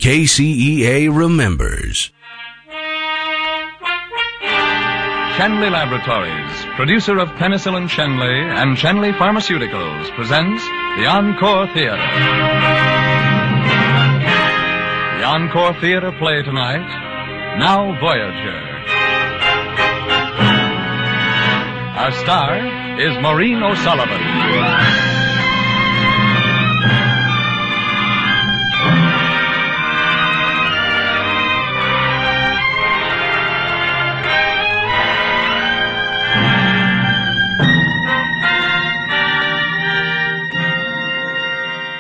KCEA remembers. Shenley Laboratories, producer of Penicillin Shenley and Shenley Pharmaceuticals, presents the Encore Theater. The Encore Theater play tonight, Now Voyager. Our star is Maureen O'Sullivan.